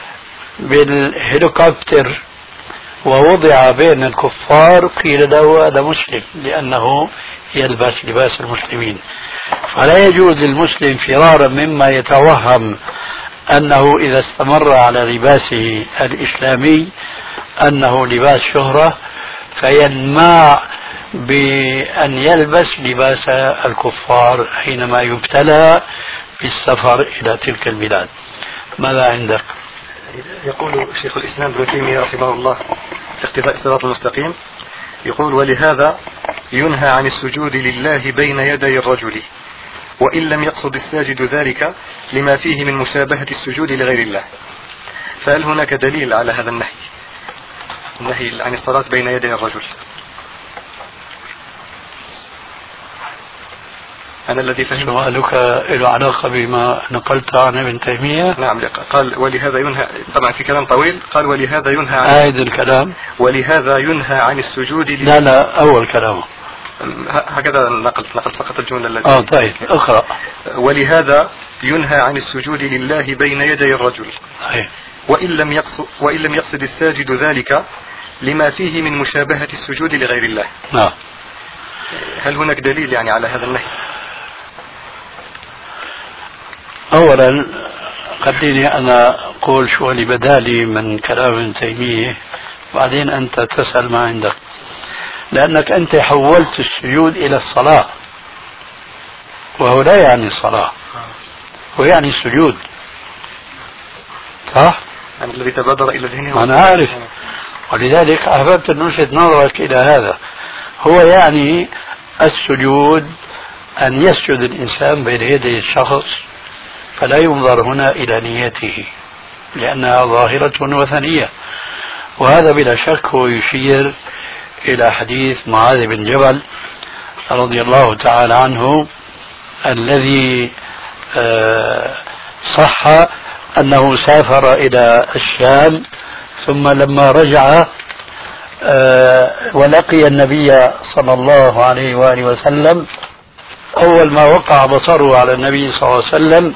S2: بالهليكوبتر ووضع بين الكفار قيل له هذا مسلم لأنه يلبس لباس المسلمين. فلا يجوز للمسلم فرارا مما يتوهم أنه إذا استمر على لباسه الإسلامي أنه لباس شهرة فينماع بأن يلبس لباس الكفار حينما يبتلى بالسفر إلى تلك البلاد. ماذا عندك؟
S10: يقول شيخ الإسلام ابن تيمية رحمه الله في اقتضاء الصراط المستقيم، يقول: ولهذا ينهى عن السجود لله بين يدي الرجل وإن لم يقصد الساجد ذلك لما فيه من مشابهة السجود لغير الله. فهل هناك دليل على هذا النهي، النهي عن الصلاة بين يدي الرجل؟ أنا الذي فهمت.
S2: سؤالك له علاقة بما نقلت عن ابن تيمية؟
S10: نعم، قال ولهذا ينهى، طبعا في كلام طويل، قال ولهذا ينهى عن
S2: عايد الكلام
S10: ولهذا ينهى عن السجود لله.
S2: لا لا أول كلامه
S10: هكذا نقلت نقلت فقط الجملة التي
S2: اه طيب اقرأ.
S10: ولهذا ينهى عن السجود لله بين يدي الرجل
S2: أي.
S10: وإن لم يقصد وإن لم يقصد الساجد ذلك لما فيه من مشابهة السجود لغير الله.
S2: نعم.
S10: هل هناك دليل يعني على هذا النهي؟
S2: أولا خليني أنا أقول شو اللي بدالي من كلام ابن تيمية، بعدين أنت تسأل ما عندك، لأنك أنت حولت السجود إلى الصلاة وهو لا يعني الصلاة، هو يعني السجود، صح؟
S10: يعني الذي تبادر إلى ذهنه.
S2: أنا عارف، ولذلك أحببت أن ألفت نظرك إلى هذا. هو يعني السجود أن يسجد الإنسان بين يدي الشخص، فلا ينظر هنا إلى نيته لأنها ظاهرة وثنية. وهذا بلا شك هو يشير إلى حديث معاذ بن جبل رضي الله تعالى عنه الذي صح أنه سافر إلى الشام، ثم لما رجع ولقي النبي صلى الله عليه وآله وسلم، أول ما وقع بصره على النبي صلى الله عليه وسلم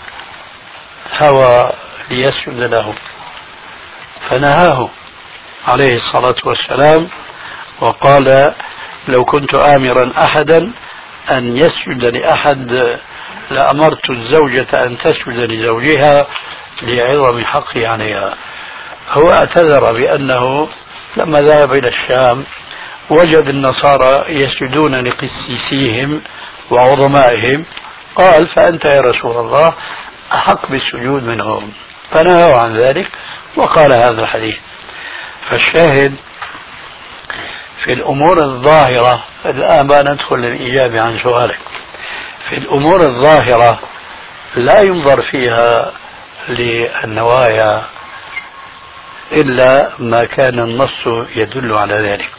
S2: هوى ليسجد له، فنهاه عليه الصلاة والسلام وقال: لو كنت آمرا أحدا أن يسجد لأحد لأمرت الزوجة أن تسجد لزوجها لعظم حقه عليها. هو اعتذر بأنه لما ذهب إلى الشام وجد النصارى يسجدون لقسيسيهم وعظمائهم، قال: فأنت يا رسول الله أحق بالسجود منهم، فنهوا عن ذلك وقال هذا الحديث. فالشاهد في الأمور الظاهرة، الآن ما ندخل للإجابة عن سؤالك، في الأمور الظاهرة لا ينظر فيها للنوايا إلا ما كان النص يدل على ذلك.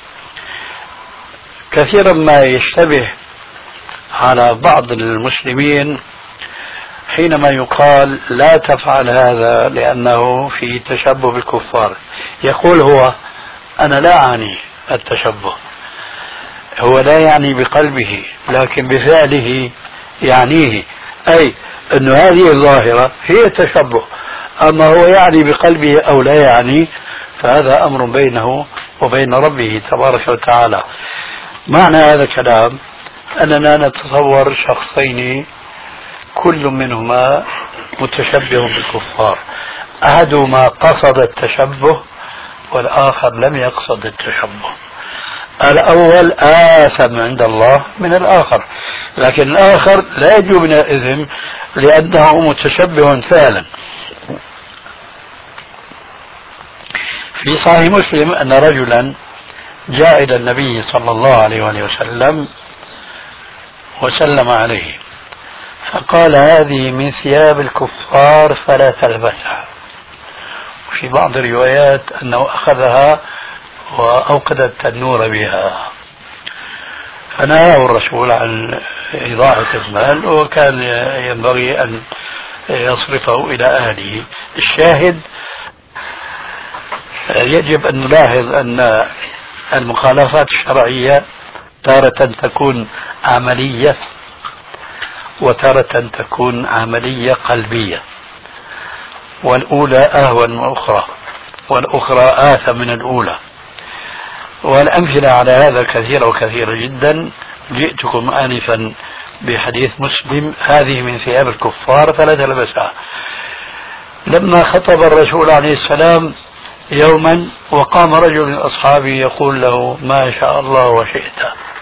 S2: كثيرا ما يشتبه على بعض المسلمين حينما يقال لا تفعل هذا لأنه في تشبه بالكفار، يقول هو: أنا لا أعني التشبه، هو لا يعني بقلبه لكن بفعله يعنيه، أي أن هذه الظاهرة هي تشبه، أما هو يعني بقلبه أو لا يعني فهذا أمر بينه وبين ربه تبارك وتعالى. معنى هذا الكلام أننا نتصور شخصين كل منهما متشبه بالكفار، أحدهما قصد التشبه والآخر لم يقصد التشبه. الأول آثم عند الله من الآخر، لكن الآخر لا يجوز من الإثم لأنه متشبه فعلا. في صحيح مسلم أن رجلا جاء إلى النبي صلى الله عليه وسلم وسلم عليه فقال: هذه من ثياب الكفار فلا تلبسها. وفي بعض الروايات أنه أخذها وأوقد التنور بها، فنهاه الرسول عن إضاعة المال وكان ينبغي أن يصرفه إلى أهله. الشاهد يجب أن نلاحظ أن المخالفات الشرعية تارة تكون عملية وتارة تكون عملية قلبية، والأولى أهون من الأخرى والأخرى آثم من الأولى، والأمثلة على هذا كثيرة وكثيرة جدا. جئتكم آنفا بحديث مسلم: هذه من ثياب الكفار فلا تلبسها. لما خطب الرسول عليه السلام يوما وقام رجل من أصحابه يقول له: ما شاء الله وشئت،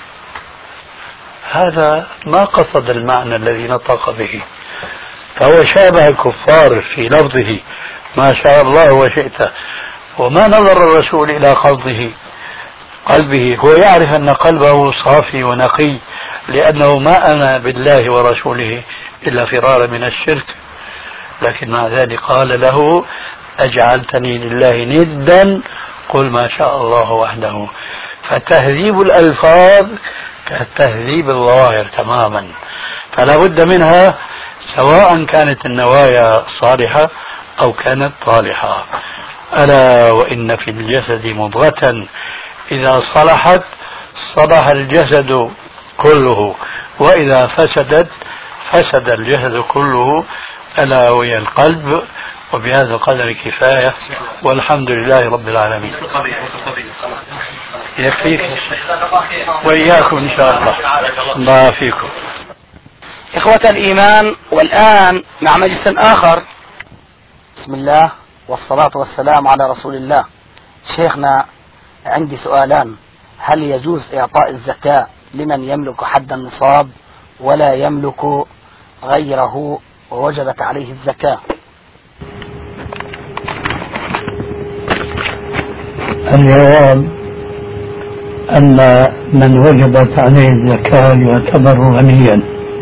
S2: هذا ما قصد المعنى الذي نطق به، فهو شابه الكفار في لفظه ما شاء الله وشئت، وما نظر الرسول إلى قلبه قلبه هو يعرف أن قلبه صافي ونقي، لأنه ما آمن بالله ورسوله إلا فرارا من الشرك، لكن مع ذلك قال له: أجعلتني لله ندا قل ما شاء الله وحده. فتهذيب الألفاظ كتهذيب الظواهر تماما، فلا بد منها سواء كانت النوايا صالحة أو كانت طالحة. ألا وإن في الجسد مضغة إذا صلحت صلح الجسد كله، وإذا فسدت فسد الجسد كله، ألا وهي القلب. وبهذا القدر كفاية، والحمد لله رب العالمين. يكفيك وإياكم إن شاء الله. الله فيكم.
S11: إخوة الإيمان، والآن مع مجلس آخر. بسم الله والصلاة والسلام على رسول الله. شيخنا، عندي سؤالان: هل يجوز إعطاء الزكاة لمن يملك حد النصاب ولا يملك غيره ووجبت عليه الزكاة؟
S2: الجواب أن من وجبت عليه الزكاة يعتبر غنيا،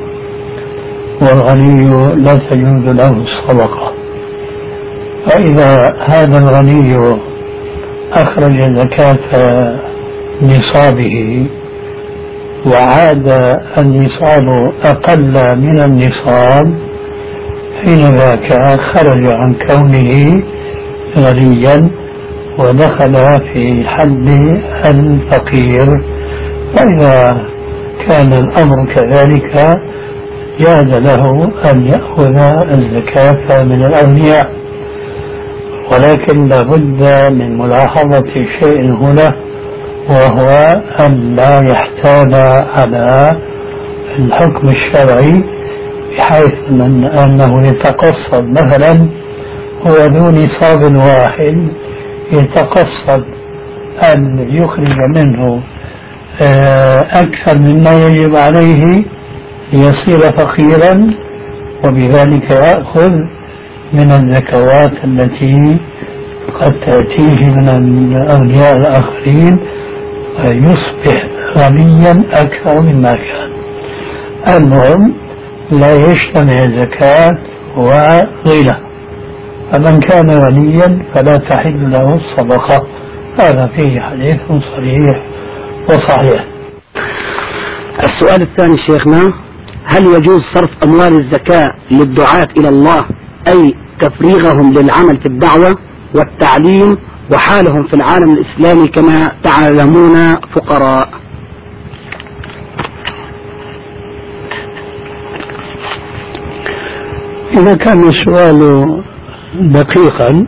S2: والغني لا تجوز له الصدقة، فإذا هذا الغني أخرج زكاة نصابه وعاد النصاب أقل من النصاب حين ذاك خرج عن كونه غنيا ودخل في حد الفقير، وإذا كان الأمر كذلك جاز له أن يأخذ الزكاة من الأغنياء، ولكن لابد من ملاحظة شيء هنا، وهو أن لا يحتال على الحكم الشرعي بحيث من أنه يتقصد مثلا هو ذو نصاب واحد يتقصد أن يخرج منه أكثر مما يجب عليه ليصير فقيرا، وبذلك يأخذ من الزكوات التي قد تأتيه من الأغنياء الآخرين ويصبح غنيا أكثر مما كان. المهم لا يجتمع الزكاة وغيره، فمن كان غنيا فلا تحل له الصدقة. هذا فيه حديث صريح وصحيح.
S11: السؤال الثاني شيخنا: هل يجوز صرف أموال الزكاة للدعاة إلى الله، أي تفريغهم للعمل في الدعوة والتعليم وحالهم في العالم الإسلامي كما تعلمون فقراء؟
S2: إذا كان السؤال دقيقا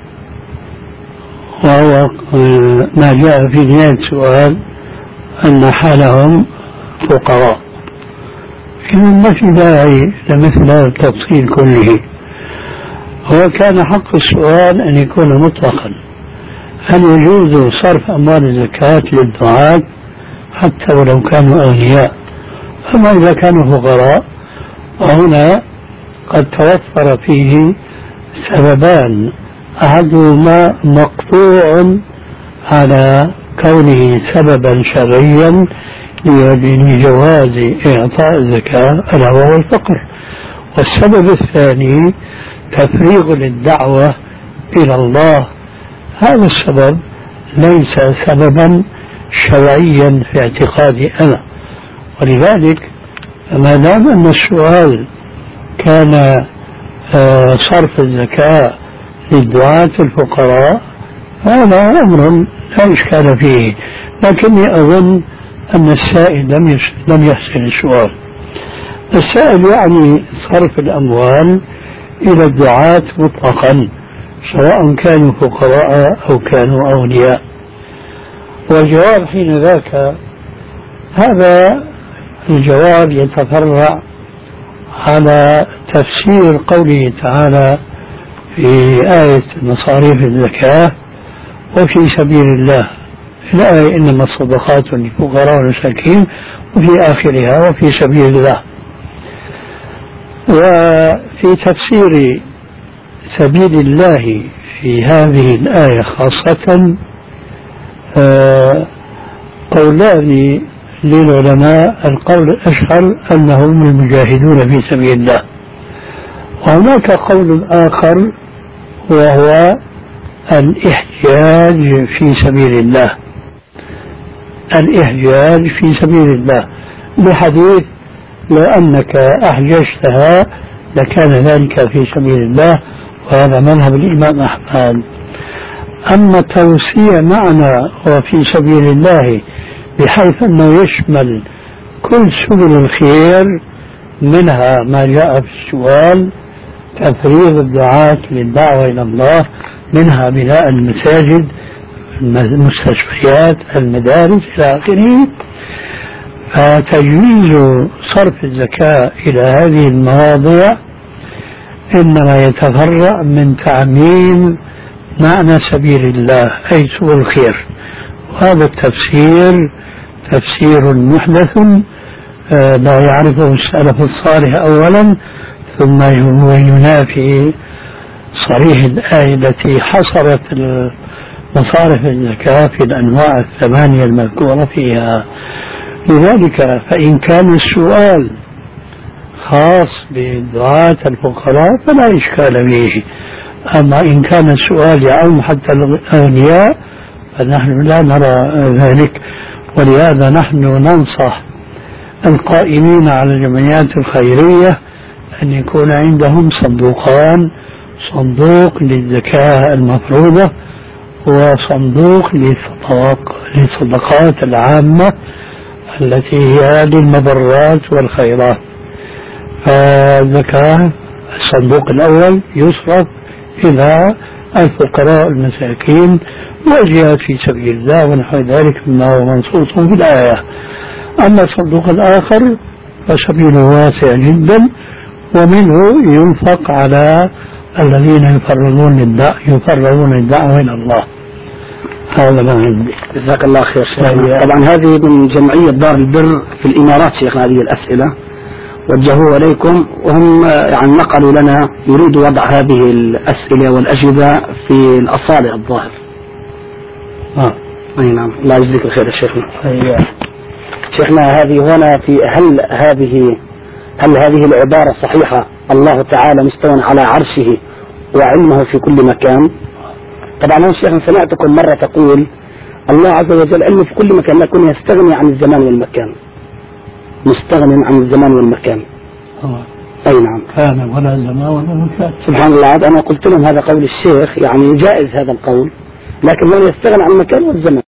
S2: وهو ما جاء في نهاية السؤال أن حالهم فقراء، إذا ما في داعي لمثل هذا التفصيل كله. هو كان حق السؤال أن يكون مطلقا: هل يجوز صرف أموال الزكاة للدعاة حتى ولو كانوا أغنياء؟ أما إذا كانوا فقراء، وهنا قد توفر فيه سببان: أحدهما مقطوع على كونه سببا شرعيا لجواز إعطاء الزكاة ألا وهو الفقر، والسبب الثاني تفريغ للدعوة إلى الله. هذا السبب ليس سببا شرعيا في اعتقادي أنا، ولذلك ما دام أن السؤال كان صرف الزكاة للدعاة الفقراء هذا أمر لا إشكال فيه، لكني أظن أن السائل لم لم يحسن السؤال. السائل يعني صرف الأموال إلى الدعاة مطلقا سواء كانوا فقراء أو كانوا أغنياء. والجواب حين ذاك هذا الجواب يتفرع على تفسير قوله تعالى في آية مصاريف الزكاة وفي سبيل الله، الآية إنما الصدقات للفقراء والمساكين، وفي آخرها وفي سبيل الله. وفي تفسير سبيل الله في هذه الآية خاصة قولان للعلماء: القول الأشهر أنهم المجاهدون في سبيل الله، وهناك قول آخر وهو الإحجاج في سبيل الله، الإحجاج في سبيل الله بحديث: لو أنك أحججتها لكان ذلك في سبيل الله، وهذا مذهب الإمام أحمد. أما توسيع معنى وفي سبيل الله بحيث أنه يشمل كل سبل الخير، منها ما جاء في السؤال تفريغ الدعاة للدعوة إلى الله، منها بناء المساجد، المستشفيات، المدارس إلى آخره. فتجويز صرف الزكاة إلى هذه المواضيع إنما يتفرع من تعميم معنى سبيل الله أي سبل الخير، وهذا التفسير تفسير محدث لا يعرفه السلف الصالح أولا، ثم ينافي صريح الآية التي حصرت مصارف الزكاة في الأنواع الثمانية المذكورة فيها. لذلك فإن كان السؤال خاص بدعاة الفقراء فلا إشكال فيه، أما إن كان السؤال يعم حتى الأغنياء فنحن لا نرى ذلك. ولهذا نحن ننصح القائمين على الجمعيات الخيرية أن يكون عندهم صندوقان، صندوق للزكاة المفروضة وصندوق للصدقات العامة التي هي للمضرات والخيرات. فالزكاة الصندوق الأول يصرف إلى الفقراء المساكين والجهاد في سبيل الله ونحو ذلك مما هو منصوص في الآية. أما الصندوق الآخر فسبيله واسع جدا، ومنه ينفق على الذين يفرغون الدعوة يفرغون الدعوة إلى الله. هذا ما عندي.
S11: جزاك الله خير شيخنا. طبعا هذه من جمعية دار البر في الإمارات شيخنا، هذه الأسئلة وجهوها إليكم، وهم يعني نقلوا لنا يريدوا وضع هذه الأسئلة والأجوبة في الأصالة الظاهر.
S2: آه.
S11: أي نعم. الله يجزيك الخير يا شيخنا. أي. شيخنا هذه هنا في هل هذه هل هذه العبارة صحيحة؟ الله تعالى مستوى على عرشه وعلمه في كل مكان. طبعا أنا شيخنا سمعتكم مرة تقول الله عز وجل علمه في كل مكان لكن يستغني عن الزمان والمكان، مستغن عن الزمان والمكان.
S2: أوه.
S11: أي نعم.
S2: كان ولا زمان ولا مكان.
S11: سبحان الله. عاد أنا قلت لهم هذا قول الشيخ، يعني جائز هذا القول، لكن هو يستغني عن المكان والزمان.